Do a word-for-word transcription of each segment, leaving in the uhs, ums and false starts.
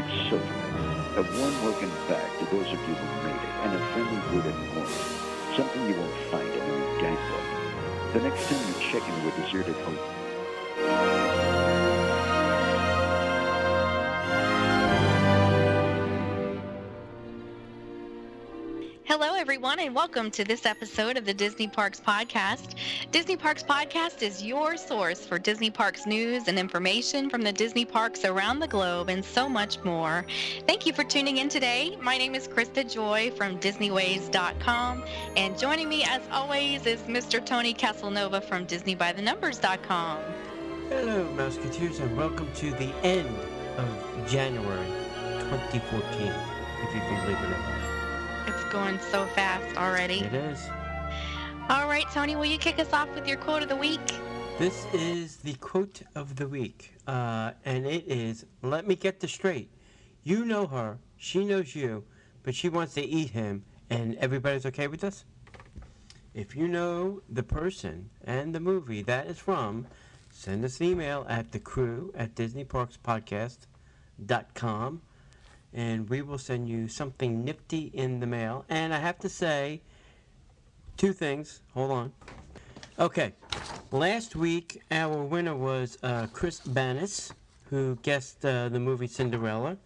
silver. A warm welcome back to those of you who made it, and a friendly word of warning. Something you won't find in any gang book. The next time you check into a deserted hotel. Hello, everyone, and welcome to this episode of the Disney Parks Podcast. Disney Parks Podcast is your source for Disney Parks news and information from the Disney Parks around the globe and so much more. Thank you for tuning in today. My name is Krista Joy from Disney Ways dot com, and joining me, as always, is Mister Tony Casanova from Disney By The Numbers dot com. Hello, Mouseketeers, and welcome to the end of January twenty fourteen, if you can believe it or not. It's going so fast already. It is. All right, Tony, will you kick us off with your quote of the week? This is the quote of the week, uh, and it is, let me get this straight. You know her, she knows you, but she wants to eat him, and everybody's okay with this? If you know the person and the movie that is from, send us an email at the crew at Disney Parks Podcast dot com. And we will send you something nifty in the mail. And I have to say two things. Hold on. Okay. Last week, our winner was uh, Chris Banis, who guessed uh, the movie Cinderella.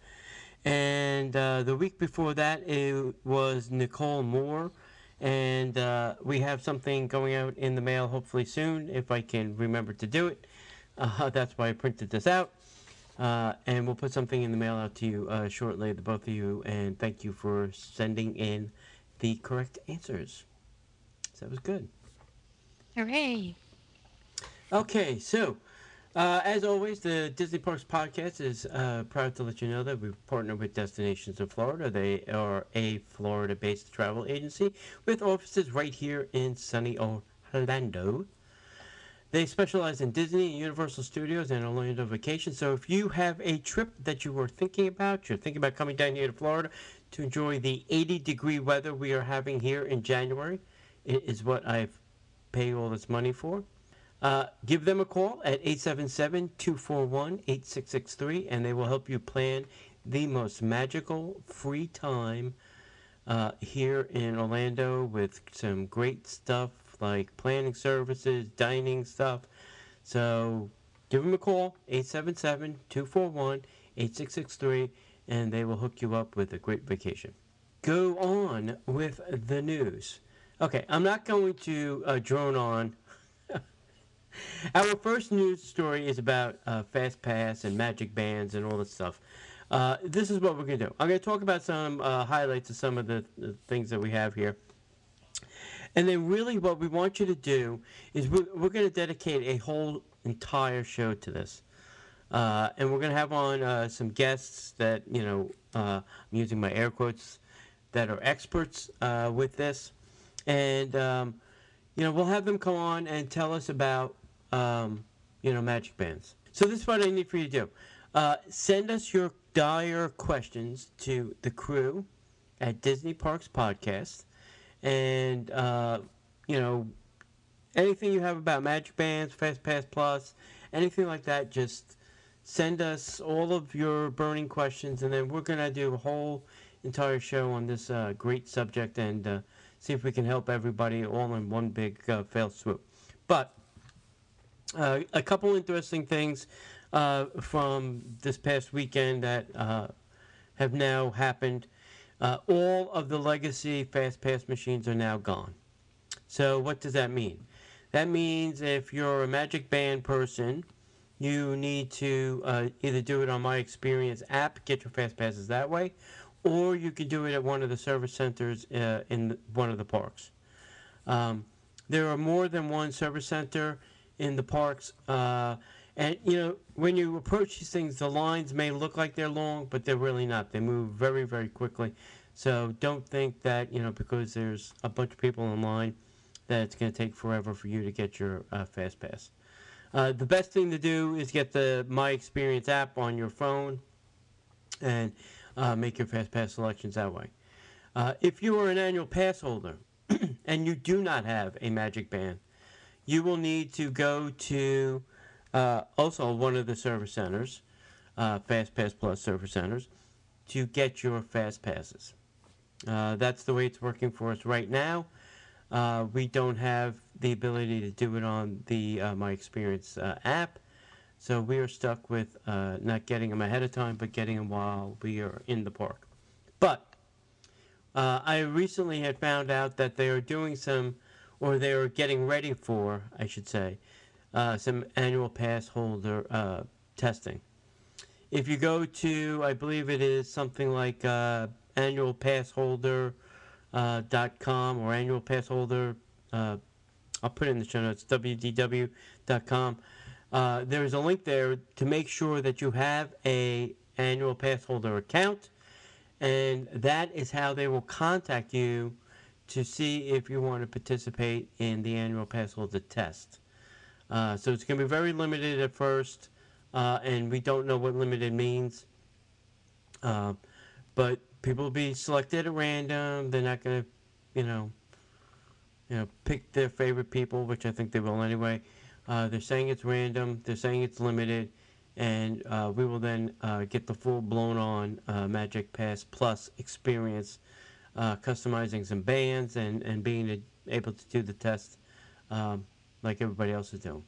And uh, the week before that, it was Nicole Moore. And uh, we have something going out in the mail hopefully soon, if I can remember to do it. Uh, that's why I printed this out. Uh, and we'll put something in the mail out to you uh, shortly, the both of you, and thank you for sending in the correct answers. So that was good. Hooray. Okay, so, uh, as always, the Disney Parks Podcast is uh, proud to let you know that we've partnered with Destinations in Florida. They are a Florida-based travel agency with offices right here in sunny Orlando. They specialize in Disney and Universal Studios and Orlando Vacation. So if you have a trip that you were thinking about, you're thinking about coming down here to Florida to enjoy the eighty degree weather we are having here in January, it is what I've paid all this money for. Uh, give them a call at eight seven seven, two four one, eight six six three, and they will help you plan the most magical free time uh, here in Orlando with some great stuff like planning services, dining stuff. So give them a call, eight seven seven, two four one, eight six six three, and they will hook you up with a great vacation. Go on with the news. Okay, I'm not going to uh, drone on. Our first news story is about uh, Fast Pass and Magic Bands and all this stuff. Uh, this is what we're going to do. I'm going to talk about some uh, highlights of some of the, the things that we have here. And then really what we want you to do is we're, we're going to dedicate a whole entire show to this. Uh, and we're going to have on uh, some guests that, you know, uh, I'm using my air quotes, that are experts uh, with this. And, um, you know, we'll have them come on and tell us about, um, you know, Magic Bands. So this is what I need for you to do. Uh, send us your dire questions to the crew at Disney Parks Podcast. And, uh, you know, anything you have about Magic Bands, Fast Pass Plus, anything like that, just send us all of your burning questions, and then we're going to do a whole entire show on this uh, great subject and uh, see if we can help everybody all in one big uh, fail swoop. But uh, a couple interesting things uh, from this past weekend that uh, have now happened. Uh, all of the legacy Fast Pass machines are now gone. So what does that mean? That means if you're a Magic Band person, you need to uh, either do it on My Experience app, get your Fast Passes that way, or you can do it at one of the service centers uh, in the, one of the parks. Um, there are more than one service center in the parks. Uh, and, you know, when you approach these things, the lines may look like they're long, but they're really not. They move very, very quickly. So don't think that, you know, because there's a bunch of people in line, that it's going to take forever for you to get your uh, Fast Pass. Uh, the best thing to do is get the My Experience app on your phone and uh, make your Fast Pass selections that way. Uh, if you are an annual pass holder and you do not have a Magic Band, you will need to go to uh, also one of the service centers, uh, Fast Pass Plus service centers, to get your fast passes. Uh, that's the way it's working for us right now. Uh, we don't have the ability to do it on the uh, My Experience uh, app, so we are stuck with uh, not getting them ahead of time, but getting them while we are in the park. But uh, I recently had found out that they are doing some, or they are getting ready for, I should say, uh, some annual pass holder uh, testing. If you go to, I believe it is something like uh, annual pass holder Uh, dot com or annual pass holder, uh, I'll put it in the show notes, w d w dot com. Uh, there's a link there to make sure that you have a annual pass holder account, and that is how they will contact you to see if you want to participate in the annual pass holder test. Uh, so it's going to be very limited at first, uh, and we don't know what limited means. Uh, but people will be selected at random. They're not going to, you know, you know, pick their favorite people, which I think they will anyway. Uh, they're saying it's random. They're saying it's limited, and uh, we will then uh, get the full blown-on uh, Magic Pass Plus experience, uh, customizing some bands and and being a, able to do the test um, like everybody else is doing.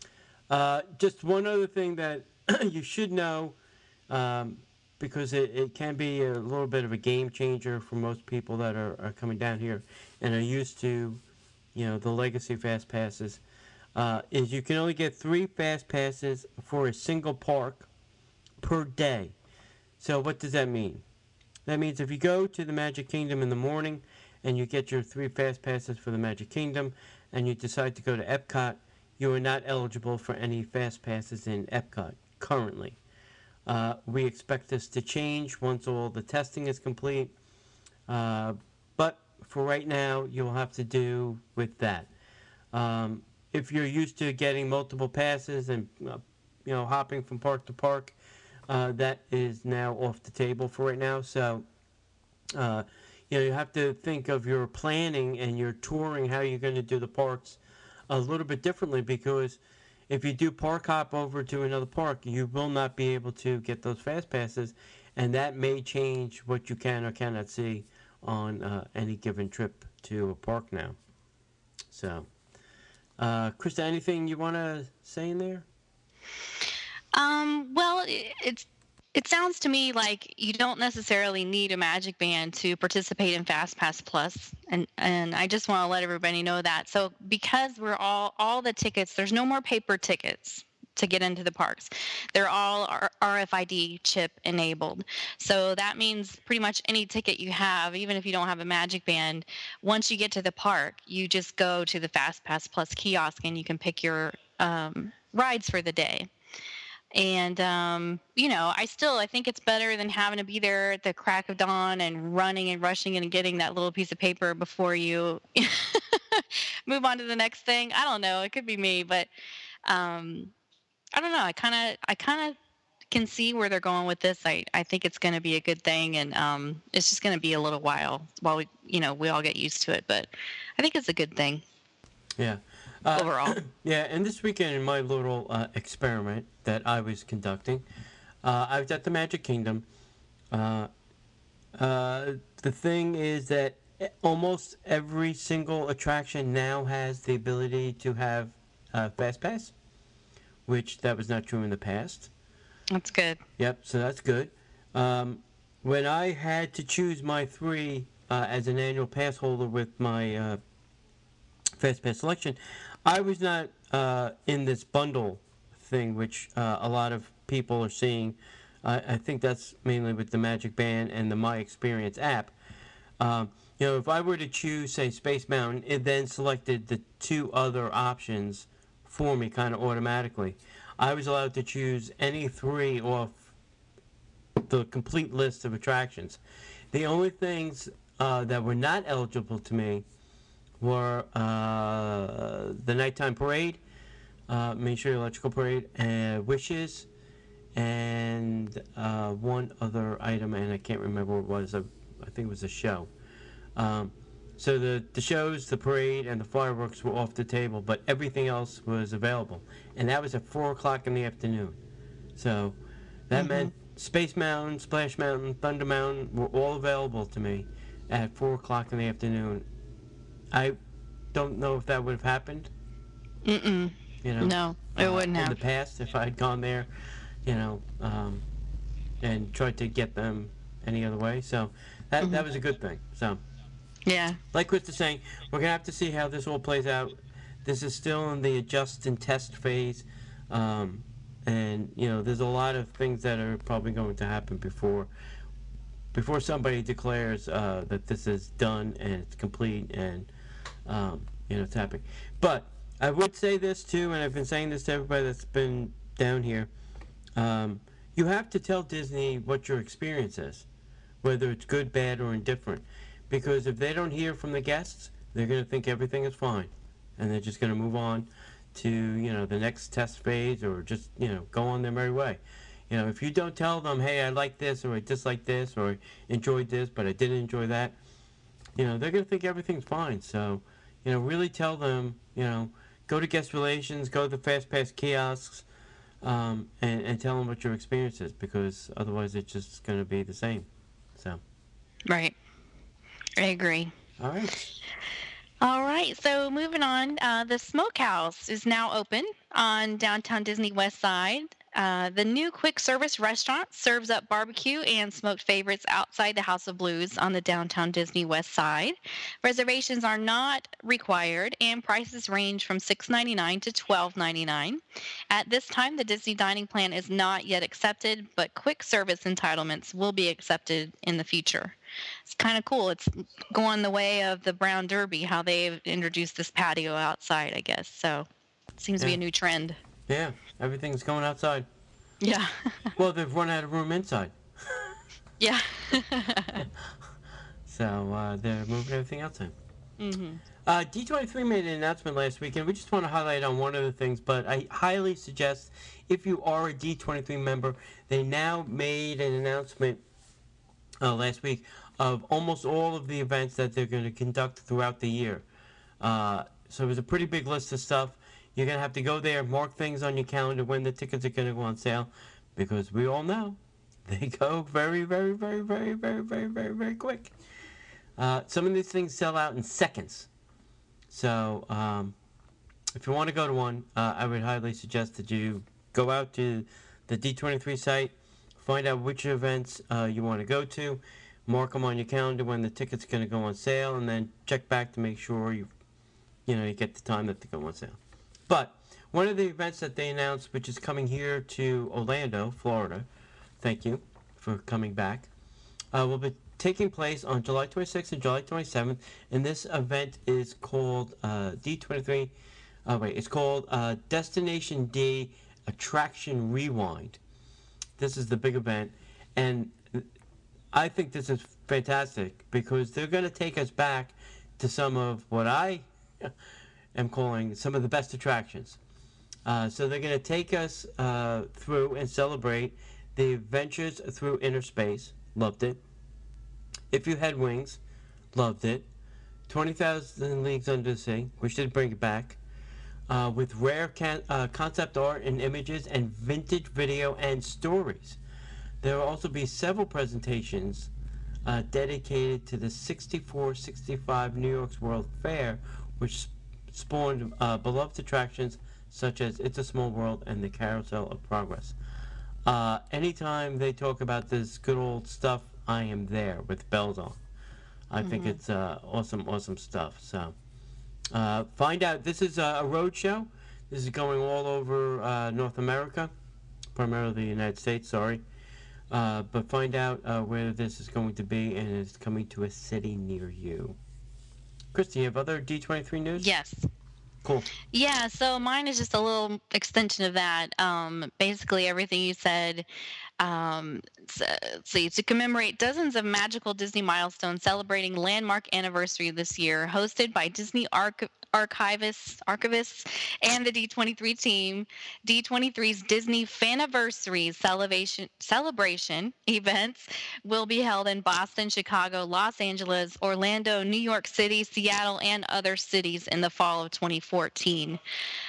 Uh, just one other thing that you should know. Um, because it, it can be a little bit of a game changer for most people that are, are coming down here and are used to, you know, the legacy fast passes, uh, is you can only get three fast passes for a single park per day. So what does that mean? That means if you go to the Magic Kingdom in the morning and you get your three fast passes for the Magic Kingdom and you decide to go to Epcot, you are not eligible for any fast passes in Epcot currently. Uh, we expect this to change once all the testing is complete, uh, but for right now, you'll have to do with that. Um, if you're used to getting multiple passes and uh, you know hopping from park to park, uh, that is now off the table for right now. So, uh, you know, you have to think of your planning and your touring, how you're going to do the parks a little bit differently, because if you do park hop over to another park, you will not be able to get those fast passes, and that may change what you can or cannot see on uh, any given trip to a park now. So, uh, Krista, anything you want to say in there? Um, well, it- it's it sounds to me like you don't necessarily need a Magic Band to participate in FastPass Plus, and and I just want to let everybody know that. So because we're all all the tickets, there's no more paper tickets to get into the parks. They're all R F I D chip enabled. So that means pretty much any ticket you have, even if you don't have a Magic Band, once you get to the park, you just go to the FastPass Plus kiosk and you can pick your um, rides for the day. And, um, you know, I still, I think it's better than having to be there at the crack of dawn and running and rushing and getting that little piece of paper before you move on to the next thing. I don't know. It could be me, but um, I don't know. I kind of, I kind of can see where they're going with this. I, I think it's going to be a good thing, and um, it's just going to be a little while while we, you know, we all get used to it. But I think it's a good thing. Yeah. Uh, overall. Yeah, and this weekend in my little uh, experiment that I was conducting, uh, I was at the Magic Kingdom. Uh, uh, the thing is that almost every single attraction now has the ability to have uh, Fast Pass, which that was not true in the past. That's good. Yep, so that's good. Um, when I had to choose my three uh, as an annual pass holder with my uh, Fast Pass selection, I was not uh, in this bundle thing, which uh, a lot of people are seeing. Uh, I think that's mainly with the Magic Band and the My Experience app. Um, you know, if I were to choose, say, Space Mountain, it then selected the two other options for me kind of automatically. I was allowed to choose any three off the complete list of attractions. The only things uh, that were not eligible to me were uh, the nighttime parade, uh, Main Street Electrical Parade, and Wishes, and uh, one other item, and I can't remember what it was. I, I think it was a show. Um, so the, the shows, the parade, and the fireworks were off the table, but everything else was available. And that was at four o'clock in the afternoon. So that mm-hmm. meant Space Mountain, Splash Mountain, Thunder Mountain were all available to me at four o'clock in the afternoon. I don't know if that would have happened. Mm-mm. You know, No, it uh, wouldn't in have. the past if I had gone there, you know, um, and tried to get them any other way. So that Mm-hmm. that was a good thing. So, Yeah. like Chris is saying, we're gonna have to see how this all plays out. This is still in the adjust and test phase, um, and you know, there's a lot of things that are probably going to happen before before somebody declares uh, that this is done and it's complete and um, you know it's happening. But I would say this too, and I've been saying this to everybody that's been down here. Um, you have to tell Disney what your experience is, whether it's good, bad, or indifferent. Because if they don't hear from the guests, they're going to think everything is fine. And they're just going to move on to, you know, the next test phase or just, you know, go on their merry way. You know, if you don't tell them, hey, I like this or I dislike this or I enjoyed this, but I didn't enjoy that, you know, they're going to think everything's fine. So, you know, really tell them, you know, go to guest relations, go to the Fast Pass kiosks, um, and, and tell them what your experience is, because otherwise it's just going to be the same. So. Right. I agree. All right. All right, so moving on, uh, the Smokehouse is now open on downtown Disney West Side. Uh, the new quick service restaurant serves up barbecue and smoked favorites outside the House of Blues on the downtown Disney West Side. Reservations are not required, and prices range from six ninety-nine to twelve ninety-nine. At this time, the Disney dining plan is not yet accepted, but quick service entitlements will be accepted in the future. It's kind of cool. It's going the way of the Brown Derby, how they've introduced this patio outside, I guess. So it seems to be Yeah. a new trend. Yeah, everything's going outside. Yeah. Well, they've run out of room inside. Yeah. So uh, they're moving everything outside. hmm Uh, D twenty-three made an announcement last week, and we just want to highlight on one of the things, but I highly suggest if you are a D twenty-three member, they now made an announcement uh, last week of almost all of the events that they're going to conduct throughout the year. Uh, so it was a pretty big list of stuff. You're going to have to go there, mark things on your calendar when the tickets are going to go on sale, because we all know they go very, very, very, very, very, very, very, very quick. Uh, some of these things sell out in seconds. So um, if you want to go to one, uh, I would highly suggest that you go out to the D twenty-three site, find out which events uh, you want to go to, mark them on your calendar when the ticket's going to go on sale, and then check back to make sure you, you know, you get the time that they go on sale. But one of the events that they announced, which is coming here to Orlando, Florida, thank you for coming back, uh, will be taking place on July twenty-sixth and July twenty-seventh, and this event is called uh, D twenty-three. Uh, wait, it's called uh, Destination D Attraction Rewind. This is the big event, and I think this is fantastic because they're going to take us back to some of what I am calling some of the best attractions. Uh, so they're going to take us uh, through and celebrate the Adventures Through Inner Space. Loved it. If You Had Wings. Loved it. twenty thousand Leagues Under the Sea. Wish they'd bring it back. Uh, with rare can- uh, concept art and images and vintage video and stories. There will also be several presentations uh, dedicated to the sixty-four sixty-five New York's World Fair, which spawned uh, beloved attractions such as It's a Small World and the Carousel of Progress. Uh, anytime they talk about this good old stuff, I am there with bells on. I mm-hmm. think it's uh, awesome, awesome stuff. So uh, find out. This is a, a road show. This is going all over uh, North America, primarily the United States, sorry. Uh, but find out uh, where this is going to be, and it's coming to a city near you. Christy, you have other D twenty-three news? Yes. Cool. Yeah, so mine is just a little extension of that. Um, basically, everything you said. Um, so, let's see, to commemorate dozens of magical Disney milestones celebrating landmark anniversary this year, hosted by Disney Arch- archivists, archivists and the D twenty-three team, D twenty-three's Disney Faniversary celebration, celebration events will be held in Boston, Chicago, Los Angeles, Orlando, New York City, Seattle, and other cities in the fall of twenty fourteen.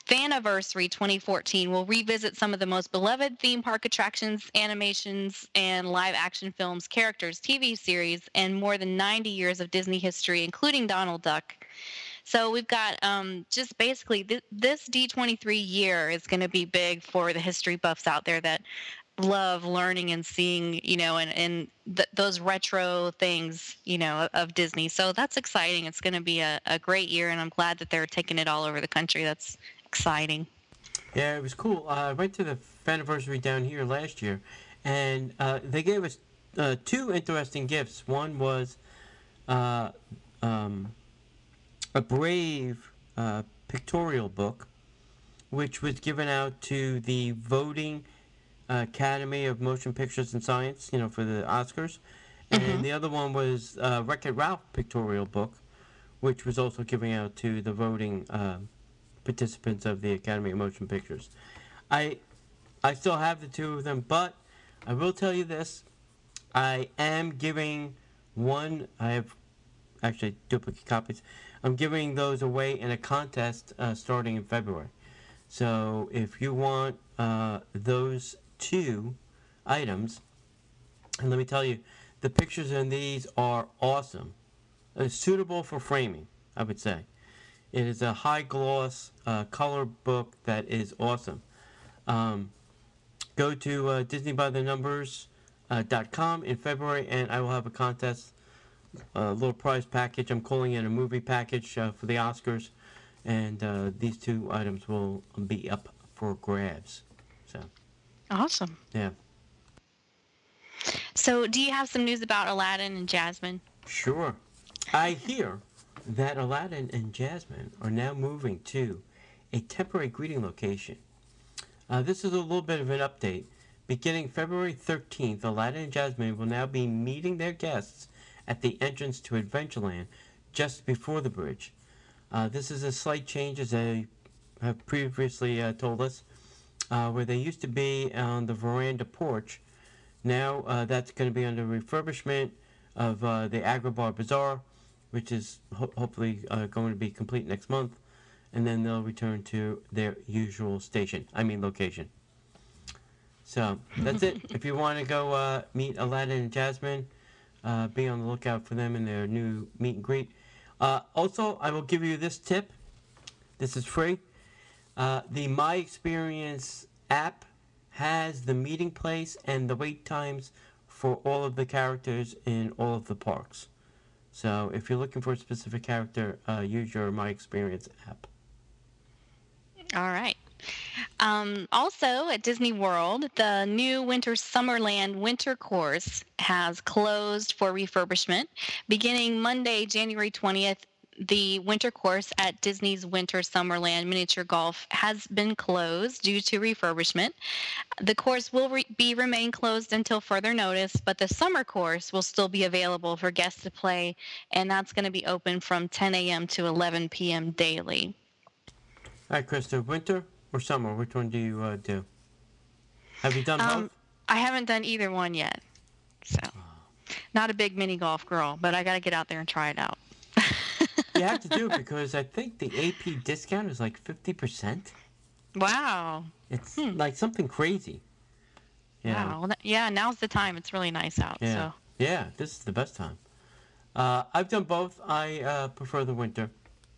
Faniversary twenty fourteen will revisit some of the most beloved theme park attractions, animations, and live action films, characters, T V series, and more than ninety years of Disney history, including Donald Duck. So we've got um, just basically th- this D twenty-three year is going to be big for the history buffs out there that love learning and seeing, you know, and, and th- those retro things, you know, of, of Disney. So that's exciting. It's going to be a, a great year, and I'm glad that they're taking it all over the country. That's exciting. Yeah, it was cool. Uh, I went to the anniversary down here last year, and uh, they gave us uh, two interesting gifts. One was uh, um, a Brave uh, pictorial book, which was given out to the voting uh, Academy of Motion Pictures and Science, you know, for the Oscars. And Mhm. the other one was uh, Wreck-It Ralph pictorial book, which was also given out to the voting uh, participants of the Academy of Motion Pictures. I I still have the two of them, but I will tell you this. I am giving one, I have actually duplicate copies. I'm giving those away in a contest uh, starting in February. So if you want uh, those two items, and let me tell you, the pictures in these are awesome. Uh, suitable for framing, I would say. It is a high gloss uh, color book that is awesome. Um, go to uh, disney by the numbers dot com in February, and I will have a contest, a little prize package. I'm calling it a movie package uh, for the Oscars, and uh, these two items will be up for grabs. So, Awesome. yeah. So do you have some news about Aladdin and Jasmine? Sure. I hear that Aladdin and Jasmine are now moving to a temporary greeting location. Uh, this is a little bit of an update. Beginning February thirteenth, Aladdin and Jasmine will now be meeting their guests at the entrance to Adventureland just before the bridge. Uh, this is a slight change, as they have previously uh, told us, uh, where they used to be on the veranda porch. Now uh, that's going to be under refurbishment of uh, the Agrabah Bazaar, which is ho- hopefully uh, going to be complete next month, and then they'll return to their usual station, I mean location. So that's it. If you want to go uh, meet Aladdin and Jasmine, uh, be on the lookout for them in their new meet and greet. Uh, also, I will give you this tip. This is free. Uh, the My Experience app has the meeting place and the wait times for all of the characters in all of the parks. So if you're looking for a specific character, uh, use your My Experience app. All right. Um, also, at Disney World, the new Winter Summerland Winter Course has closed for refurbishment. Beginning Monday, January twentieth, the winter course at Disney's Winter Summerland Miniature Golf has been closed due to refurbishment. The course will re- be remain closed until further notice, but the summer course will still be available for guests to play, and that's going to be open from ten a.m. to eleven p.m. daily. All right, Krista, winter or summer? Which one do you uh, do? Have you done Um, both? I haven't done either one yet, so not a big mini golf girl, but I got to get out there and try it out. You have to do it because I think the A P discount is like fifty percent. Wow. It's Hmm. like something crazy. Yeah. Wow. Well, that- yeah, now's the time. It's really nice out. Yeah. So. Yeah, this is the best time. Uh, I've done both. I uh, prefer the winter.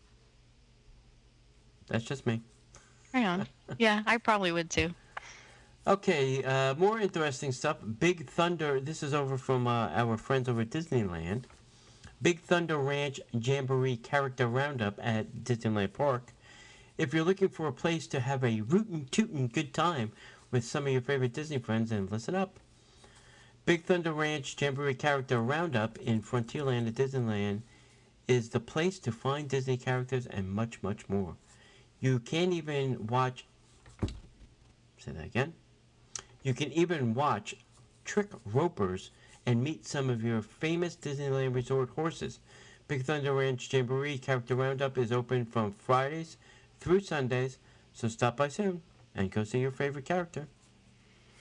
That's just me. Right on. Yeah, I probably would too. Okay, uh, more interesting stuff. Big Thunder, this is over from uh, our friends over at Disneyland. Big Thunder Ranch Jamboree Character Roundup at Disneyland Park. If you're looking for a place to have a rootin' tootin' good time with some of your favorite Disney friends, then listen up. Big Thunder Ranch Jamboree Character Roundup in Frontierland at Disneyland is the place to find Disney characters and much, much more. You can even watch, say that again, you can even watch trick ropers and meet some of your famous Disneyland Resort horses. Big Thunder Ranch Jamboree Character Roundup is open from Fridays through Sundays, so stop by soon and go see your favorite character.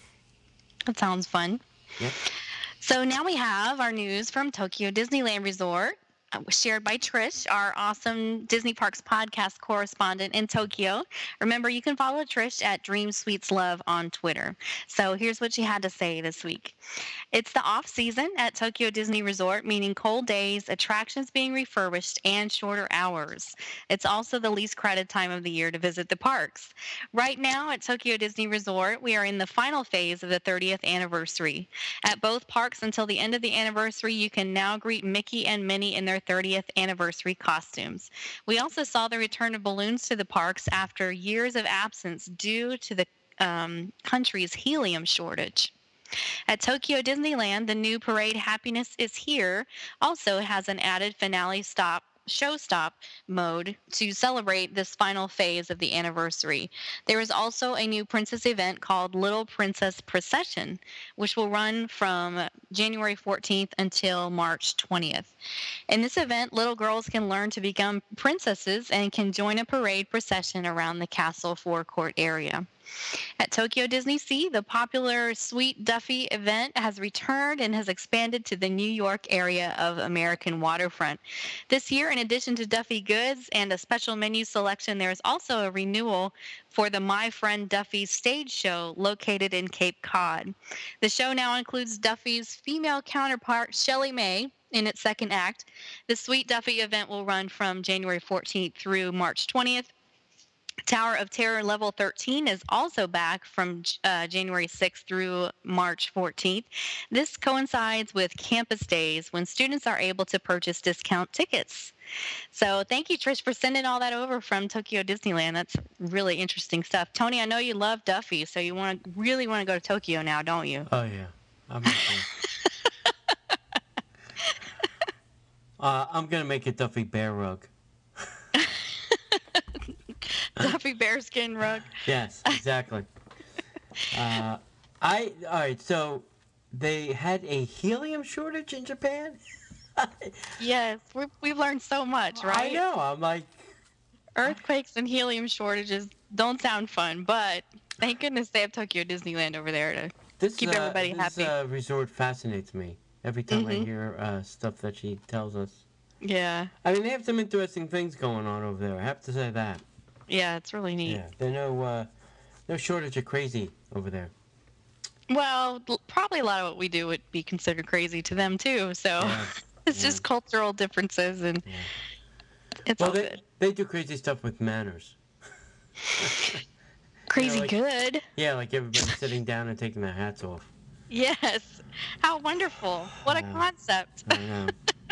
That sounds fun. Yep. So now we have our news from Tokyo Disneyland Resort. uh, shared by Trish, our awesome Disney Parks podcast correspondent in Tokyo. Remember, you can follow Trish at Dream Sweets Love on Twitter. So here's what she had to say this week. It's the off season at Tokyo Disney Resort, meaning cold days, attractions being refurbished, and shorter hours. It's also the least crowded time of the year to visit the parks. Right now at Tokyo Disney Resort, we are in the final phase of the thirtieth anniversary. At both parks until the end of the anniversary, you can now greet Mickey and Minnie in their thirtieth anniversary costumes. We also saw the return of balloons to the parks after years of absence due to the um, country's helium shortage. At Tokyo Disneyland, the new parade Happiness is Here also has an added finale stop show stop mode to celebrate this final phase of the anniversary. There is also a new princess event called Little Princess Procession, which will run from January fourteenth until March twentieth. In this event, little girls can learn to become princesses and can join a parade procession around the castle forecourt area. At Tokyo Disney Sea, the popular Sweet Duffy event has returned and has expanded to the New York area of American waterfront. This year, in addition to Duffy goods and a special menu selection, there is also a renewal for the My Friend Duffy stage show located in Cape Cod. The show now includes Duffy's female counterpart, Shelley May, in its second act. The Sweet Duffy event will run from January fourteenth through March twentieth. Tower of Terror Level thirteen is also back from uh, January sixth through March fourteenth. This coincides with campus days when students are able to purchase discount tickets. So thank you, Trish, for sending all that over from Tokyo Disneyland. That's really interesting stuff. Tony, I know you love Duffy, so you want to really want to go to Tokyo now, don't you? Oh, yeah. I'm okay. uh, I'm going to make a Duffy bear rug. Duffy bearskin rug. Yes, exactly. uh, I all right. So they had a helium shortage in Japan. Yes, we've we've learned so much, right? I know. I'm like, earthquakes and helium shortages don't sound fun, but thank goodness they have Tokyo Disneyland over there to this, keep uh, everybody this, happy. This uh, resort fascinates me every time Mhm. I hear uh, stuff that she tells us. Yeah, I mean, they have some interesting things going on over there. I have to say that. yeah, it's really neat. Yeah, there's no uh, no shortage of crazy over there. Well, l- probably a lot of what we do would be considered crazy to them too. So Yeah, it's yeah. just cultural differences, and Yeah. it's Well, all they good. they do crazy stuff with manners. Crazy like- good. Yeah, like everybody sitting down and taking their hats off. Yes. How wonderful. What a Yeah. concept. I know.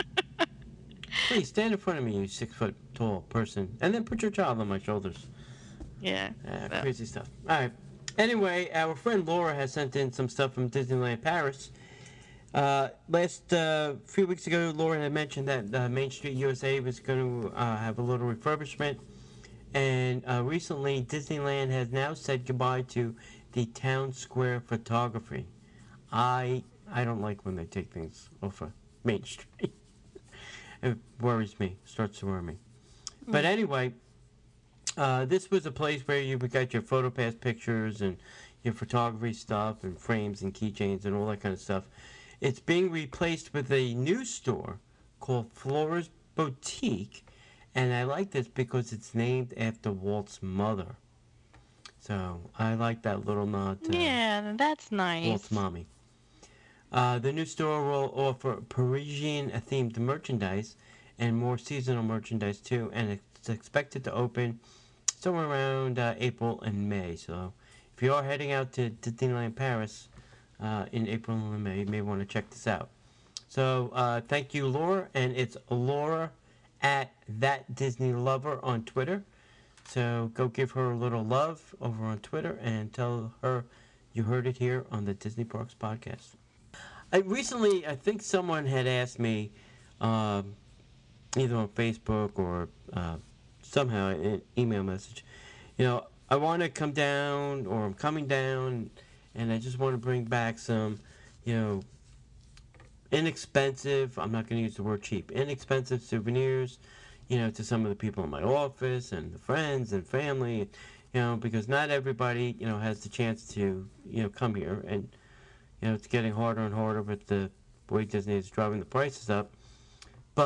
Please stand in front of me, you six foot tall person, and then put your child on my shoulders. Yeah. Uh, so- crazy stuff. All right. Anyway, our friend Laura has sent in some stuff from Disneyland Paris. Uh, last uh, few weeks ago, Laura had mentioned that uh, Main Street U S A was going to uh, have a little refurbishment, and uh, recently Disneyland has now said goodbye to the town square photography. I I don't like when they take things off of Main Street. It worries me, starts to worry me. But anyway, uh, this was a place where you got your PhotoPass pictures and your photography stuff and frames and keychains and all that kind of stuff. It's being replaced with a new store called Flora's Boutique, and I like this because it's named after Walt's mother. So I like that little nod to Yeah, that's nice. Walt's mommy. Uh, the new store will offer Parisian-themed merchandise and more seasonal merchandise too, and it's expected to open somewhere around uh, April and May. So if you are heading out to Disneyland Paris uh, in April and May, you may want to check this out. So uh, thank you, Laura, and it's Laura at That Disney Lover on Twitter. So go give her a little love over on Twitter and tell her you heard it here on the Disney Parks Podcast. I recently, I think someone had asked me, um, either on Facebook or uh, somehow an email message, you know, I want to come down, or I'm coming down, and I just want to bring back some, you know, inexpensive, I'm not going to use the word cheap, inexpensive souvenirs, you know, to some of the people in my office and the friends and family, you know, because not everybody, you know, has the chance to, you know, come here, and you know, it's getting harder and harder with the way Disney is driving the prices up. But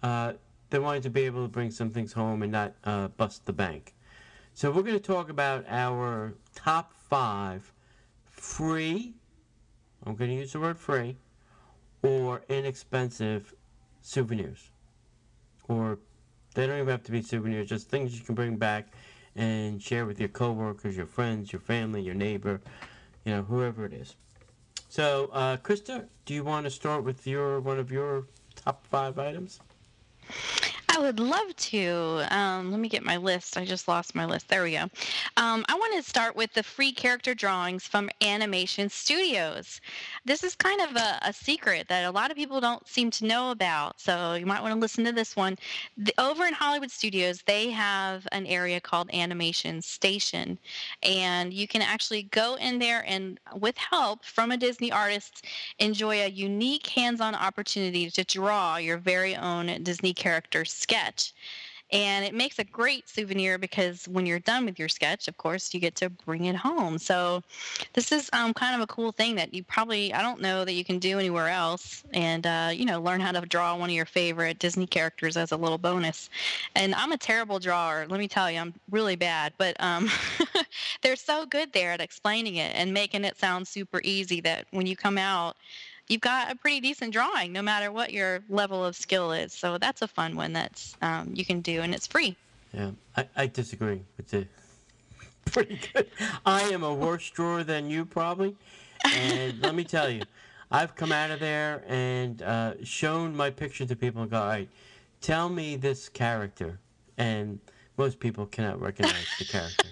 uh, they wanted to be able to bring some things home and not uh, bust the bank. So we're going to talk about our top five free, I'm going to use the word free, or inexpensive souvenirs. Or they don't even have to be souvenirs, just things you can bring back and share with your coworkers, your friends, your family, your neighbor, you know, whoever it is. So, uh, Krista, do you want to start with your one of your top five items? I would love to. Um, let me get my list. I just lost my list. There we go. Um, I want to start with the free character drawings from Animation Studios. This is kind of a, a secret that a lot of people don't seem to know about, so you might want to listen to this one. The, over in Hollywood Studios, they have an area called Animation Station, and you can actually go in there and, with help from a Disney artist, enjoy a unique hands-on opportunity to draw your very own Disney character sketch. And it makes a great souvenir because when you're done with your sketch, of course, you get to bring it home. So this is um, kind of a cool thing that you probably, I don't know that you can do anywhere else. And, uh, you know, learn how to draw one of your favorite Disney characters as a little bonus. And I'm a terrible drawer. Let me tell you, I'm really bad. But um, they're so good there at explaining it and making it sound super easy that when you come out, you've got a pretty decent drawing, no matter what your level of skill is. So that's a fun one that's um, you can do, and it's free. Yeah, I, I disagree with the pretty good. I am a worse drawer than you probably, and let me tell you, I've come out of there and uh, shown my picture to people and go, all right, tell me this character, and most people cannot recognize the character.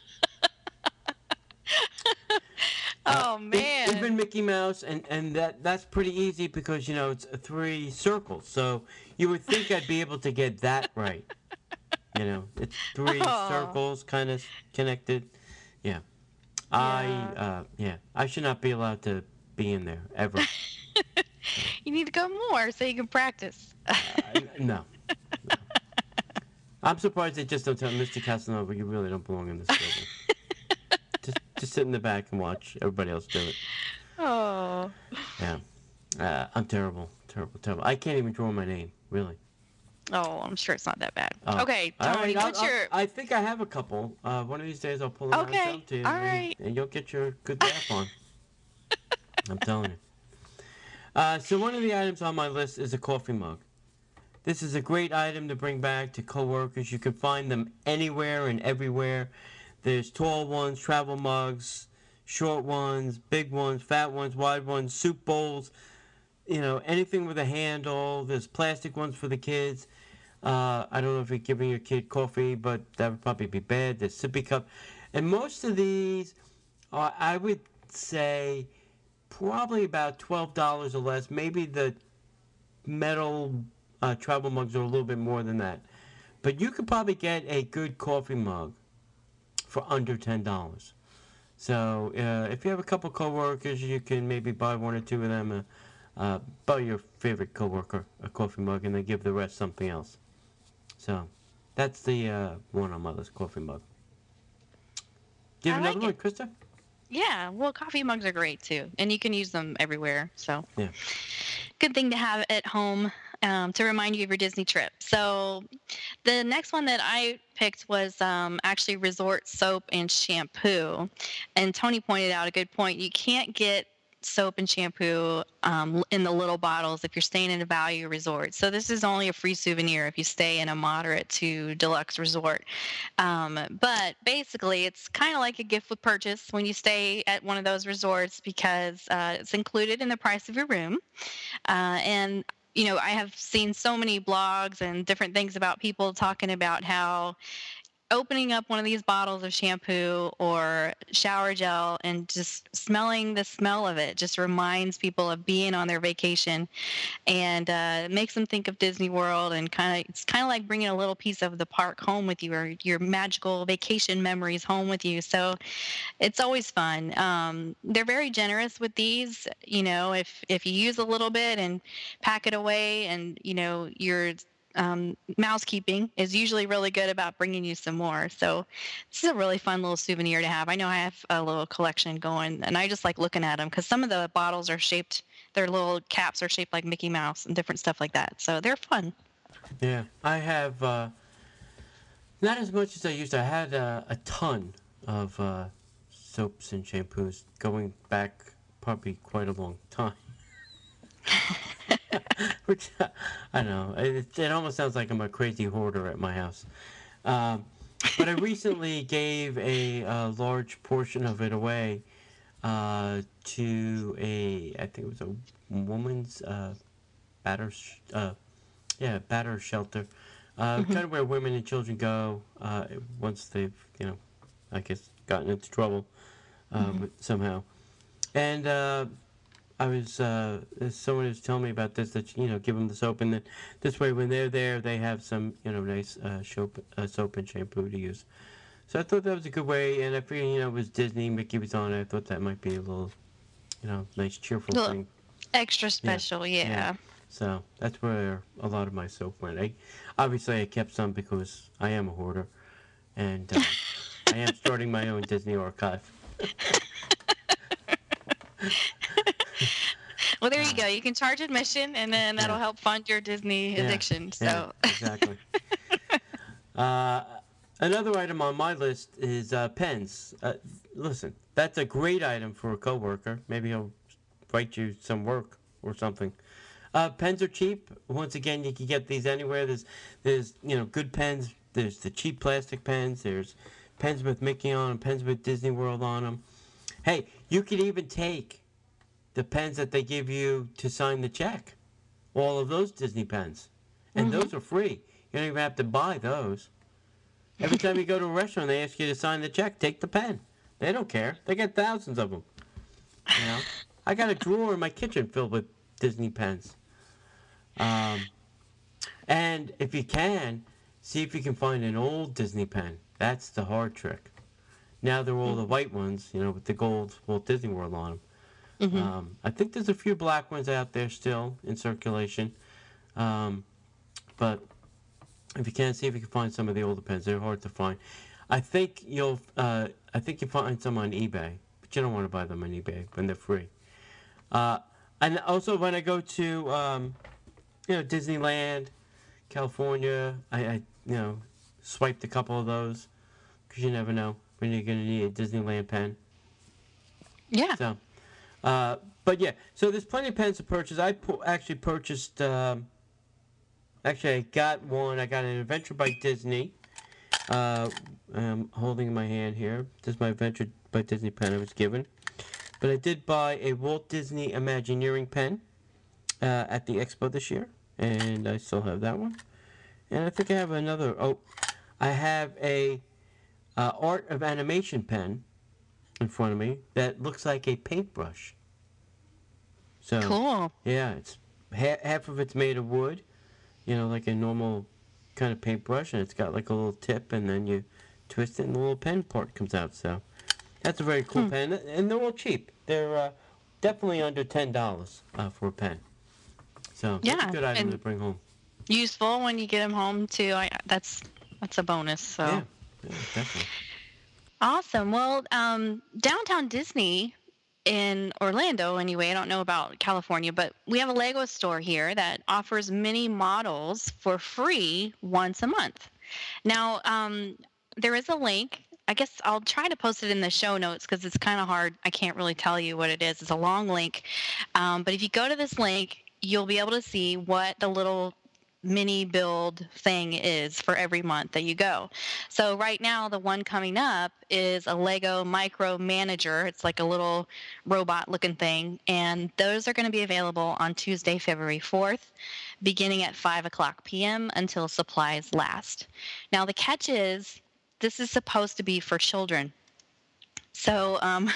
Oh, Uh, man. Even Mickey Mouse, and, and that that's pretty easy because, you know, it's three circles. So you would think I'd be able to get that right. You know, it's three Oh. circles kind of connected. Yeah. I, Yeah. uh, yeah, I should not be allowed to be in there, ever. You need to go more so you can practice. Uh, no. no. I'm surprised they just don't tell Mister Casanova, you really don't belong in this building. Just, just sit in the back and watch everybody else do it. Oh. Yeah. Uh, I'm terrible. Terrible, terrible. I can't even draw my name, really. Oh, I'm sure it's not that bad. Oh. Okay, All Tony, right, what's I'll- your... I'll- I think I have a couple. Uh, one of these days I'll pull them out and Okay, show them to you. all and- right. And you'll get your good laugh on. I'm telling you. Uh, so one of the items on my list is a coffee mug. This is a great item to bring back to coworkers. You can find them anywhere and everywhere. There's tall ones, travel mugs, short ones, big ones, fat ones, wide ones, soup bowls, you know, anything with a handle. There's plastic ones for the kids. Uh, I don't know if you're giving your kid coffee, but that would probably be bad. There's sippy cup. And most of these, are, I would say, probably about twelve dollars or less. Maybe the metal uh, travel mugs are a little bit more than that. But you could probably get a good coffee mug for under ten dollars. So uh, if you have a couple coworkers, you can maybe buy one or two of them, uh, uh, buy your favorite coworker a coffee mug, and then give the rest something else. So that's the uh, one on my list, coffee mug. Do you have I another like one, Krista? Yeah, well, coffee mugs are great, too. And you can use them everywhere, so... Yeah. Good thing to have at home um, to remind you of your Disney trip. So the next one that I picked was um, actually resort soap and shampoo. And Tony pointed out a good point. You can't get soap and shampoo um, in the little bottles if you're staying in a value resort. So this is only a free souvenir if you stay in a moderate to deluxe resort. Um, but basically, it's kind of like a gift with purchase when you stay at one of those resorts because uh, it's included in the price of your room. Uh, and, you know, I have seen so many blogs and different things about people talking about how opening up one of these bottles of shampoo or shower gel and just smelling the smell of it just reminds people of being on their vacation, and uh, it makes them think of Disney World, and kind of it's kind of like bringing a little piece of the park home with you, or your magical vacation memories home with you. So it's always fun. Um, they're very generous with these. You know, if if you use a little bit and pack it away, and you know you're um, mousekeeping is usually really good about bringing you some more. So this is a really fun little souvenir to have. I know I have a little collection going, and I just like looking at them because some of the bottles are shaped, their little caps are shaped like Mickey Mouse and different stuff like that. So they're fun. Yeah, I have uh, not as much as I used to. I had uh, a ton of uh, soaps and shampoos going back probably quite a long time. Which I don't know. It, it almost sounds like I'm a crazy hoarder at my house. Um, but I recently gave a, uh large portion of it away uh, to a, I think it was a woman's uh, batter, sh- uh, yeah, batter shelter. Uh, Hmm. kind of where women and children go uh, once they've, you know, I guess gotten into trouble uh, Hmm. with, somehow. And uh, I was uh, someone was telling me about this that you know give them the soap and then this way when they're there they have some you know nice uh, soap uh, soap and shampoo to use. So I thought that was a good way, and I figured you know it was Disney, Mickey was on it. I thought that might be a little you know nice cheerful Look, thing. extra Yeah, special, yeah. yeah. So that's where a lot of my soap went. I obviously I kept some because I am a hoarder, and uh, I am starting my own Disney archive. Well, there you Uh, go. You can charge admission, and then yeah, that'll help fund your Disney yeah, addiction. yeah, So, exactly. Uh, Another item on my list is uh, pens. Uh, listen, that's a great item for a coworker. Maybe he'll write you some work or something. Uh, pens are cheap. Once again, you can get these anywhere. There's, there's you know, good pens. There's the cheap plastic pens. There's pens with Mickey on them. Pens with Disney World on them. Hey, you could even take the pens that they give you to sign the check. All of those Disney pens, and hmm those are free. You don't even have to buy those. Every time you go to a restaurant, they ask you to sign the check. Take the pen. They don't care. They get thousands of them. You know, I got a drawer in my kitchen filled with Disney pens. Um, and if you can, see if you can find an old Disney pen. That's the hard trick. Now they're all the white ones, you know, with the gold Walt Disney World on them. hmm Um, I think there's a few black ones out there still in circulation. Um, but if you can, see if you can find some of the older pens. They're hard to find. I think you'll. Uh, I think you find some on eBay, but you don't want to buy them on eBay when they're free. Uh, and also when I go to, um, you know, Disneyland, California, I, I you know, swiped a couple of those because you never know when you're gonna need a Disneyland pen. yeah. So, uh, but yeah, so there's plenty of pens to purchase. I pu- actually purchased. Um, actually, I got one. I got an Adventure by Disney. Uh, I'm holding in my hand here. This is my Adventure by Disney pen I was given. But I did buy a Walt Disney Imagineering pen uh, at the expo this year, and I still have that one. And I think I have another. Oh, I have a uh, Art of Animation pen in front of me that looks like a paintbrush. So Cool. yeah, it's ha- half of it's made of wood, you know, like a normal kind of paintbrush, and it's got like a little tip, and then you twist it, and the little pen part comes out. So that's a very cool Hmm. pen, and they're all cheap. They're uh, definitely under ten dollars uh, for a pen. So that's a Yeah, good item to and bring home. useful when you get them home too. I that's that's a bonus. Yeah, So yeah, definitely. awesome. Well, um, downtown Disney in Orlando, anyway. I don't know about California, but we have a Lego store here that offers mini models for free once a month. Now, um, there is a link. I guess I'll try to post it in the show notes because it's kind of hard. I can't really tell you what it is. It's a long link. Um, but if you go to this link, you'll be able to see what the little mini build thing is for every month that you go. So right now, the one coming up is a Lego Micro Manager. It's like a little robot looking thing. And those are going to be available on Tuesday, February fourth, beginning at five o'clock p.m. until supplies last. Now, the catch is this is supposed to be for children. So um,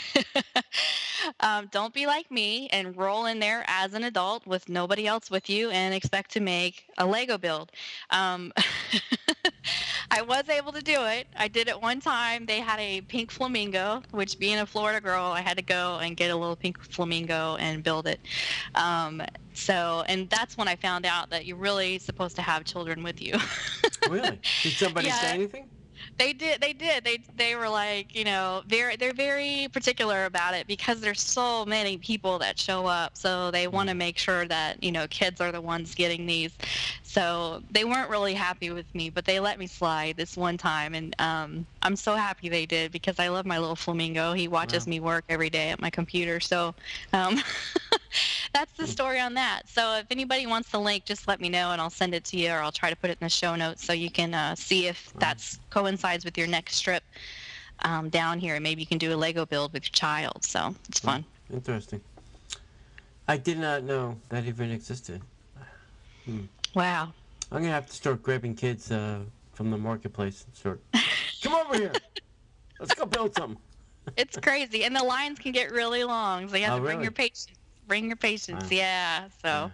um, don't be like me and roll in there as an adult with nobody else with you and expect to make a Lego build. Um, I was able to do it. I did it one time. They had a pink flamingo, which being a Florida girl, I had to go and get a little pink flamingo and build it. Um, so, and that's when I found out that you're really supposed to have children with you. Really? Did somebody Yeah. say anything? They did. They did. They they were like, you know, very they're very particular about it because there's so many people that show up. So they want to make sure that you know kids are the ones getting these. So they weren't really happy with me, but they let me slide this one time, and um, I'm so happy they did because I love my little flamingo. He watches Wow. me work every day at my computer. So um, that's the story on that. So if anybody wants the link, just let me know, and I'll send it to you, or I'll try to put it in the show notes so you can uh, see if Wow. that's coincides with your next trip um, down here, and maybe you can do a Lego build with your child. So it's fun. Interesting. I did not know that even existed. Hmm. Wow. I'm gonna have to start grabbing kids uh, from the marketplace and start. Come over here. Let's go build something. It's crazy, and the lines can get really long, so you have Oh, to bring really? your patience. Bring your patience, Wow. yeah. So,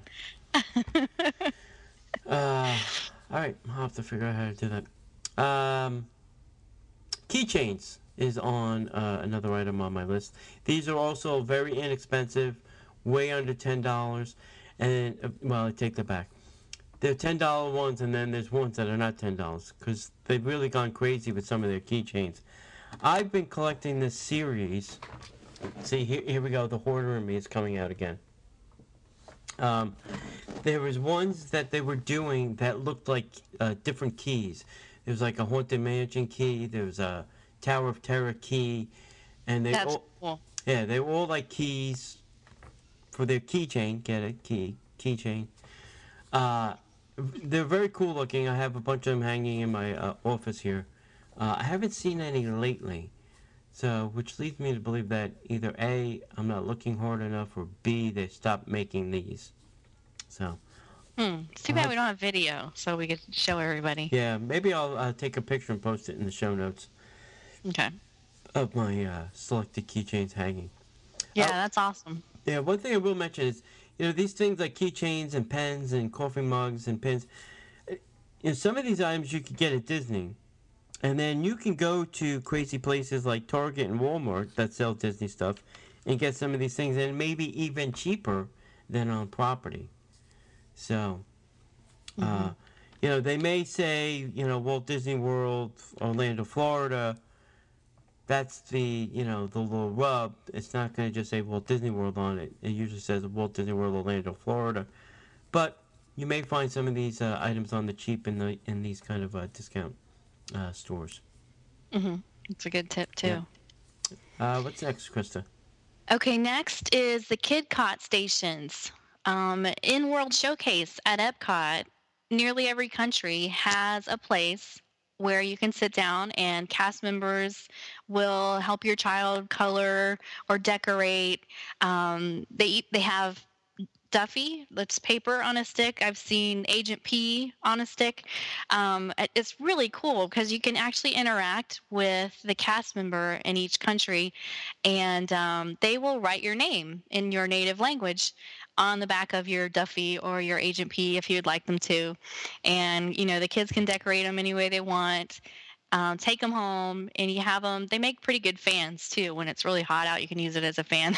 Uh, all right, I'll have to figure out how to do that. Um, keychains is on uh, another item on my list. These are also very inexpensive, way under ten dollars, and uh, well, I take that back. They're ten dollar ones, and then there's ones that are not ten dollars because they've really gone crazy with some of their keychains. I've been collecting this series. See, here, here we go. The hoarder in me is coming out again. Um, there was ones that they were doing that looked like uh, different keys. There was like a Haunted Mansion key. There was a Tower of Terror key, and they that's all cool. yeah they were all like keys for their keychain. Get it? Key keychain. Uh, they're very cool looking. I have a bunch of them hanging in my uh, office here. Uh, I haven't seen any lately, so which leads me to believe that either A, I'm not looking hard enough, or B, they stopped making these. So. Hmm. It's too I'll bad have- we don't have video, so we could show everybody. Yeah, maybe I'll uh, take a picture and post it in the show notes Okay. of my uh, selected keychains hanging. Yeah, Oh. that's awesome. Yeah, one thing I will mention is, you know, these things like keychains and pens and coffee mugs and pins, uh, you know, some of these items you could get at Disney. And then you can go to crazy places like Target and Walmart that sell Disney stuff and get some of these things, and maybe even cheaper than on property. So, uh, Mm-hmm. you know, they may say, you know, Walt Disney World, Orlando, Florida. That's the, you know, the little rub. It's not going to just say Walt Disney World on it. It usually says Walt Disney World, Orlando, Florida. But you may find some of these uh, items on the cheap in the in these kind of uh, discount uh, stores. Mm-hmm. It's a good tip too. Yeah. Uh, what's next, Krista? Okay, next is the KidCot stations. Um, in World Showcase at Epcot, nearly every country has a place where you can sit down and cast members will help your child color or decorate. Um, they eat, they have Duffy, that's paper on a stick. I've seen Agent P on a stick. Um, it- it's really cool because you can actually interact with the cast member in each country, and um, they will write your name in your native language on the back of your Duffy or your Agent P if you'd like them to. And, you know, the kids can decorate them any way they want. Um, take them home, and you have them. They make pretty good fans too. When it's really hot out, you can use it as a fan.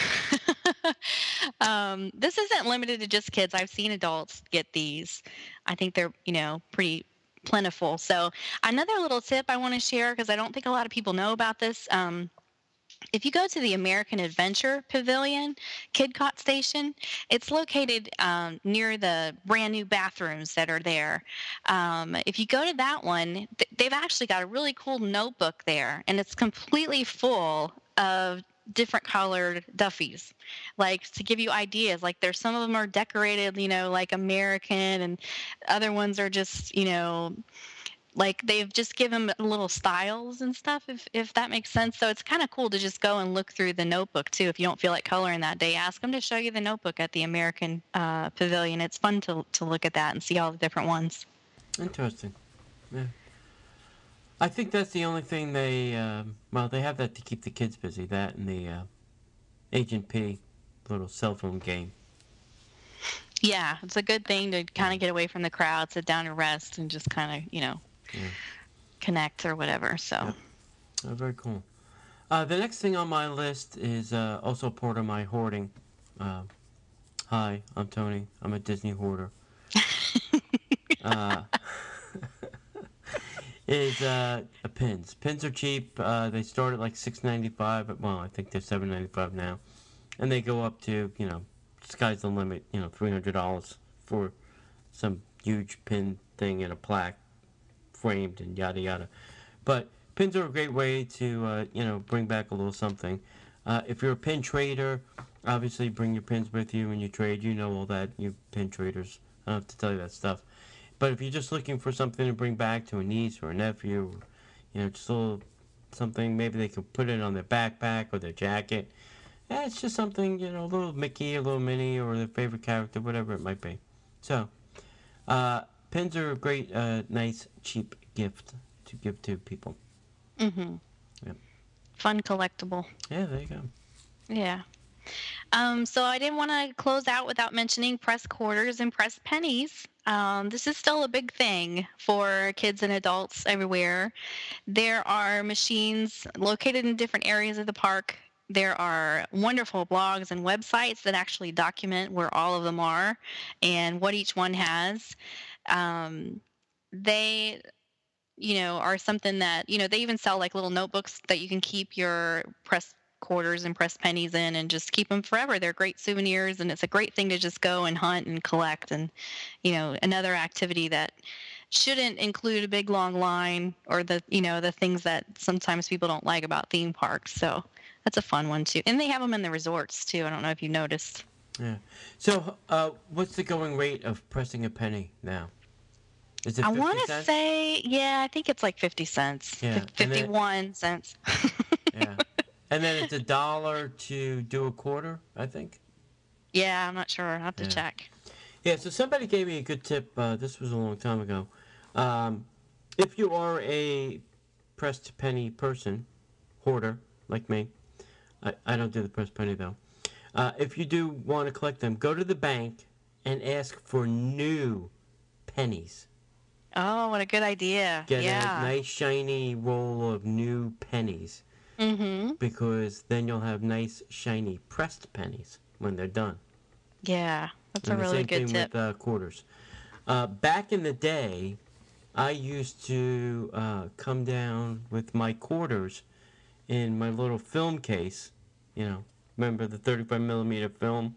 um, this isn't limited to just kids. I've seen adults get these. I think they're, you know, pretty plentiful. So another little tip I want to share, because I don't think a lot of people know about this. Um, if you go to the American Adventure Pavilion, KidCot Station, it's located um, near the brand new bathrooms that are there. Um, if you go to that one, th- they've actually got a really cool notebook there, and it's completely full of different colored Duffies, like to give you ideas. Like there's some of them are decorated, you know, like American, and other ones are just, you know, like they've just given little styles and stuff, if if that makes sense. So it's kind of cool to just go and look through the notebook too. If you don't feel like coloring that day, ask them to show you the notebook at the American uh, Pavilion. It's fun to to look at that and see all the different ones. Interesting. Yeah. I think that's the only thing they, uh, well, they have that to keep the kids busy. That and the uh, Agent P little cell phone game. Yeah, it's a good thing to kind of get away from the crowd, sit down and rest, and just kind of, you know, Yeah. connect or whatever. So. Yep. Oh, very cool. Uh, the next thing on my list is uh, also part of my hoarding. Uh, hi, I'm Tony. I'm a Disney hoarder. uh, is uh, pins. Pins are cheap. Uh, they start at like six ninety-five. But, well, I think they're seven ninety-five now, and they go up to, you know, sky's the limit. You know, three hundred dollars for some huge pin thing and a plaque framed and yada yada. But pins are a great way to uh, you know bring back a little something. Uh, if you're a pin trader, obviously bring your pins with you when you trade. You know all that. You pin traders. I don't have to tell you that stuff. But if you're just looking for something to bring back to a niece or a nephew, you know, just a little something, maybe they can put it on their backpack or their jacket. Yeah, it's just something, you know, a little Mickey, a little Minnie, or their favorite character, whatever it might be. So, uh, pins are a great, uh, nice, cheap gift to give to people. Mm-hmm. Yep. Fun collectible. Yeah, there you go. Yeah. Um, so I didn't want to close out without mentioning press quarters and press pennies. Um, this is still a big thing for kids and adults everywhere. There are machines located in different areas of the park. There are wonderful blogs and websites that actually document where all of them are and what each one has. Um, they, you know, are something that, you know, they even sell like little notebooks that you can keep your press quarters and press pennies in and just keep them forever. They're great souvenirs, and it's a great thing to just go and hunt and collect. And, you know, another activity that shouldn't include a big long line or the, you know, the things that sometimes people don't like about theme parks. So that's a fun one too. And they have them in the resorts too. I don't know if you noticed. Yeah. So, uh, what's the going rate of pressing a penny now? Is it I fifty want to cents? say, yeah, I think it's like fifty cents. Yeah, Fif- and then- fifty-one cents. Yeah. And then it's a dollar to do a quarter, I think. Yeah, I'm not sure. I'll have to Yeah. check. Yeah, so somebody gave me a good tip. Uh, this was a long time ago. Um, if you are a pressed penny person, hoarder, like me, I, I don't do the pressed penny though. Uh, if you do want to collect them, go to the bank and ask for new pennies. Oh, what a good idea. Get yeah. a nice shiny roll of new pennies, Mm-hmm. because then you'll have nice shiny pressed pennies when they're done. Yeah, that's And a the really same good thing tip. with uh, quarters. Uh, back in the day, I used to uh, come down with my quarters in my little film case. You know, remember the thirty-five millimeter film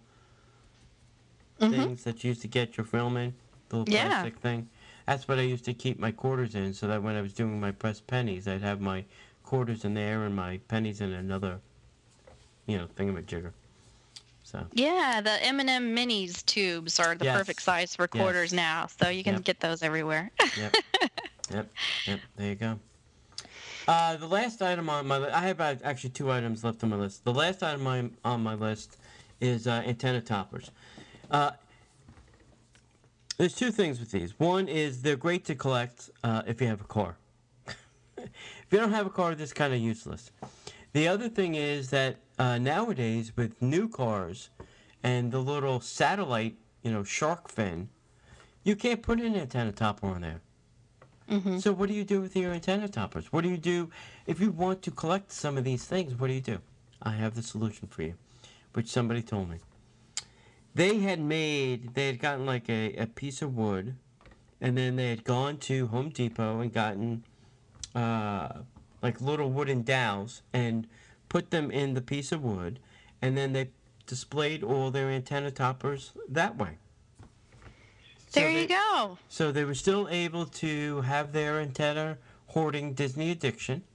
Mm-hmm. things that you used to get your film in? The little Yeah. plastic thing. That's what I used to keep my quarters in, so that when I was doing my pressed pennies, I'd have my quarters in there and my pennies in another, you know, thingamajigger. So. Yeah, the M and M Minis tubes are the Yes. perfect size for quarters Yes. now, so you can Yep. get those everywhere. Yep. Yep. Yep. There you go. Uh, the last item on my list, I have uh, actually two items left on my list. The last item on on my list is uh, antenna toppers. Uh, there's two things with these. One is they're great to collect uh, if you have a car. If you don't have a car, this is kind of useless. The other thing is that uh, nowadays with new cars and the little satellite, you know, shark fin, you can't put an antenna topper on there. Mm-hmm. So what do you do with your antenna toppers? What do you do if you want to collect some of these things? What do you do? I have the solution for you, which somebody told me. They had made, they had gotten like a, a piece of wood, and then they had gone to Home Depot and gotten uh, like little wooden dowels and put them in the piece of wood, and then they displayed all their antenna toppers that way. So There they, you go. So they were still able to have their antenna hoarding Disney addiction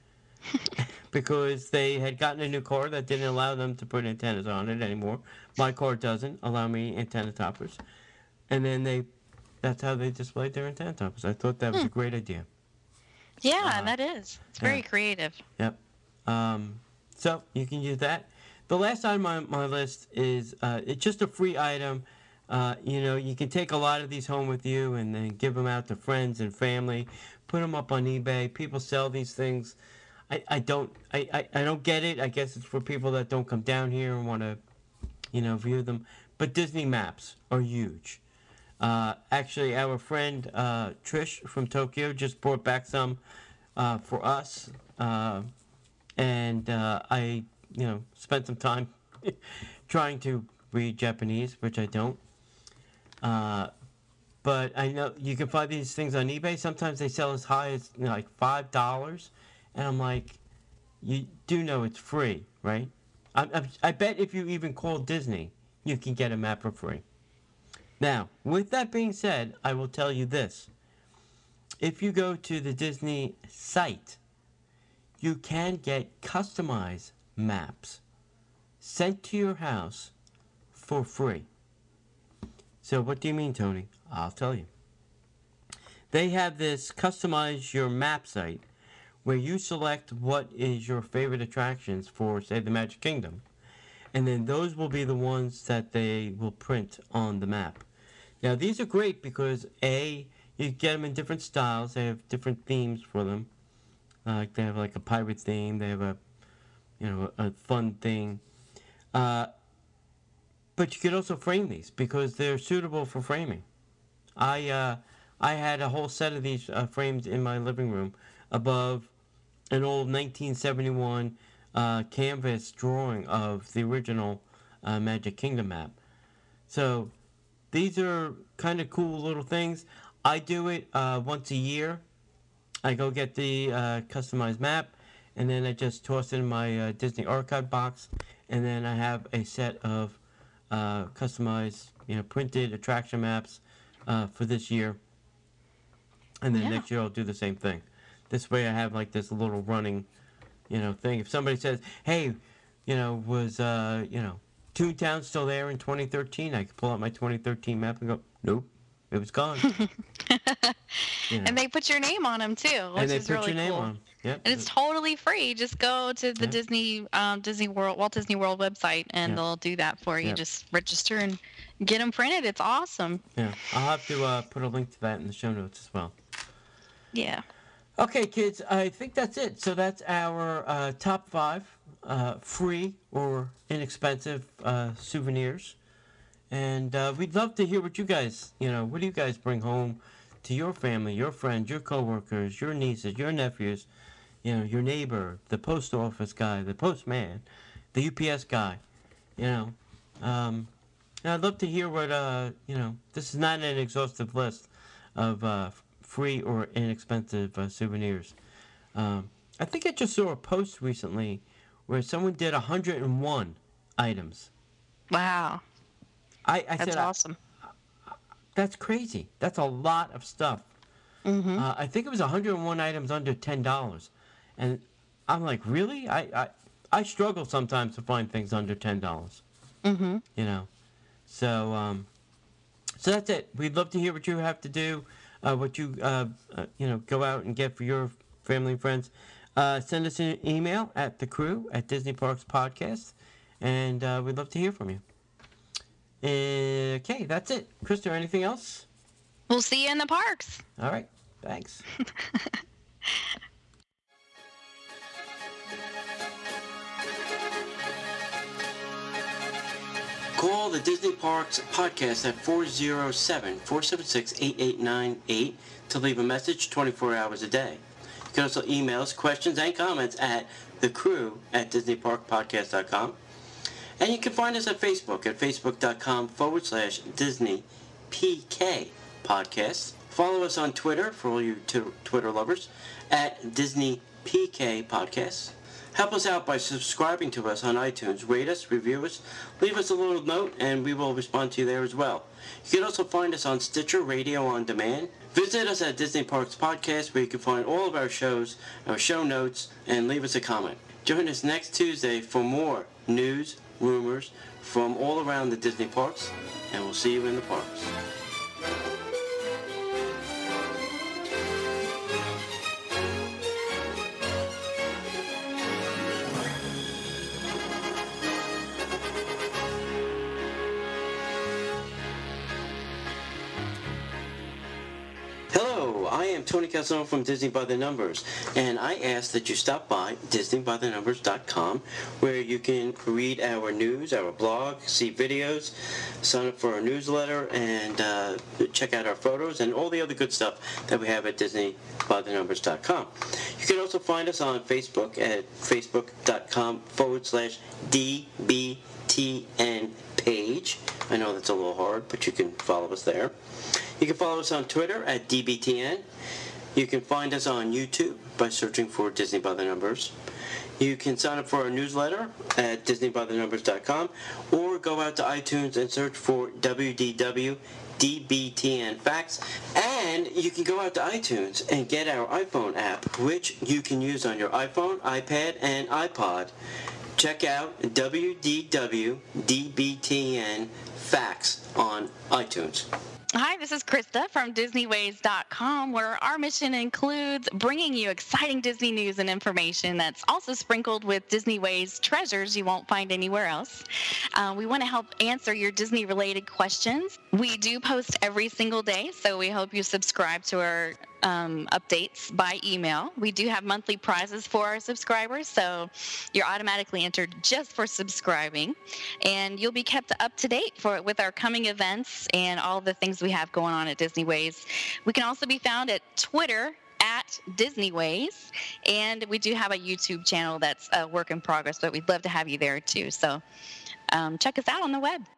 because they had gotten a new car that didn't allow them to put antennas on it anymore. My car doesn't allow me antenna toppers. And then they, that's how they displayed their antenna toppers. I thought that was Hmm. a great idea. Yeah, Uh, that is. It's very yeah. creative. Yep. Um, so you can use that. The last item on my list is uh, it's just a free item. Uh, you know, you can take a lot of these home with you and then give them out to friends and family. Put them up on eBay. People sell these things. I, I don't I, I, I don't get it. I guess it's for people that don't come down here and want to, you know, view them. But Disney maps are huge. Uh, actually, our friend uh, Trish from Tokyo just brought back some uh, for us, uh, and uh, I, you know, spent some time trying to read Japanese, which I don't. Uh, but I know you can find these things on eBay. Sometimes they sell as high as, you know, like five dollars, and I'm like, you do know it's free, right? I, I, I bet if you even call Disney, you can get a map for free. Now, with that being said, I will tell you this. If you go to the Disney site, you can get customized maps sent to your house for free. So what do you mean, Tony? I'll tell you. They have this customize your map site where you select what is your favorite attractions for, say, the Magic Kingdom. And then those will be the ones that they will print on the map. Now, these are great because, A, you get them in different styles. They have different themes for them. Uh, they have like a pirate theme. They have a, you know, a fun thing. Uh, but you could also frame these because they're suitable for framing. I uh, I had a whole set of these uh, frames in my living room above an old nineteen seventy-one uh, canvas drawing of the original uh, Magic Kingdom map. So these are kind of cool little things. I do it uh, once a year. I go get the uh, customized map, and then I just toss it in my uh, Disney archive box, and then I have a set of uh, customized, you know, printed attraction maps uh, for this year. And then Yeah. next year I'll do the same thing. This way I have like this little running, you know, thing. If somebody says, hey, you know, was, uh, you know, Toontown still there in twenty thirteen? I could pull out my twenty thirteen map and go, nope, it was gone. You know. And they put your name on them too, which And they is put really your name cool. on 'em. Yep. And it's totally free. Just go to the Yeah. Disney um, Disney World Walt Disney World website, and Yeah. they'll do that for you. Yeah. Just register and get them printed. It's awesome. Yeah. I'll have to uh, put a link to that in the show notes as well. Yeah. Okay, kids, I think that's it. So that's our uh, top five uh, free or inexpensive uh, souvenirs. And uh, we'd love to hear what you guys, you know, what do you guys bring home to your family, your friends, your coworkers, your nieces, your nephews, you know, your neighbor, the post office guy, the postman, the U P S guy, you know. Um, and I'd love to hear what, uh, you know, this is not an exhaustive list of uh, free or inexpensive uh, souvenirs. Um, I think I just saw a post recently where someone did one hundred one items. Wow. I, I That's said, awesome. that's crazy. That's a lot of stuff. Mm-hmm. Uh, I think it was one hundred one items under ten dollars. And I'm like, really? I, I, I struggle sometimes to find things under ten dollars. Mm-hmm. You know? So, um, so that's it. We'd love to hear what you have to do, uh, what you, uh, uh, you know, go out and get for your family and friends. Uh, send us an email at the crew at Disney Parks Podcast, and uh, we'd love to hear from you. Okay, that's it. Krista, anything else? We'll see you in the parks. All right, thanks. Call the Disney Parks Podcast at four oh seven, four seven six, eight eight nine eight to leave a message twenty-four hours a day. You can also email us questions and comments at thecrew at disney park podcast dot com. And you can find us at Facebook at facebook.com forward slash Disney PK Podcast. Follow us on Twitter for all you t- Twitter lovers at Disney P K Podcast. Help us out by subscribing to us on iTunes. Rate us, review us, leave us a little note, and we will respond to you there as well. You can also find us on Stitcher Radio on Demand. Visit us at Disney Parks Podcast, where you can find all of our shows, our show notes, and leave us a comment. Join us next Tuesday for more news, rumors from all around the Disney parks, and we'll see you in the parks. Hello, I am Tony Casanova from Disney by the Numbers, and I ask that you stop by disney by the numbers dot com, where you can read our news, our blog, see videos, sign up for our newsletter, and uh, check out our photos and all the other good stuff that we have at disney by the numbers dot com. You can also find us on Facebook at facebook.com forward slash DBTN page. I know that's a little hard, but you can follow us there. You can follow us on Twitter at D B T N. You can find us on YouTube by searching for Disney by the Numbers. You can sign up for our newsletter at disney by the numbers dot com, or go out to iTunes and search for W D W D B T N Facts. And you can go out to iTunes and get our iPhone app, which you can use on your iPhone, iPad, and iPod. Check out W D W D B T N Facts on iTunes. Hi, this is Krista from Disney Ways dot com, where our mission includes bringing you exciting Disney news and information that's also sprinkled with Disney Ways treasures you won't find anywhere else. Uh, we want to help answer your Disney-related questions. We do post every single day, so we hope you subscribe to our um, updates by email. We do have monthly prizes for our subscribers, so you're automatically entered just for subscribing. And you'll be kept up to date for with our coming events and all the things we have going on at Disney Ways. We can also be found at Twitter at Disney Ways, and we do have a YouTube channel that's a work in progress, but we'd love to have you there too. So um, check us out on the web.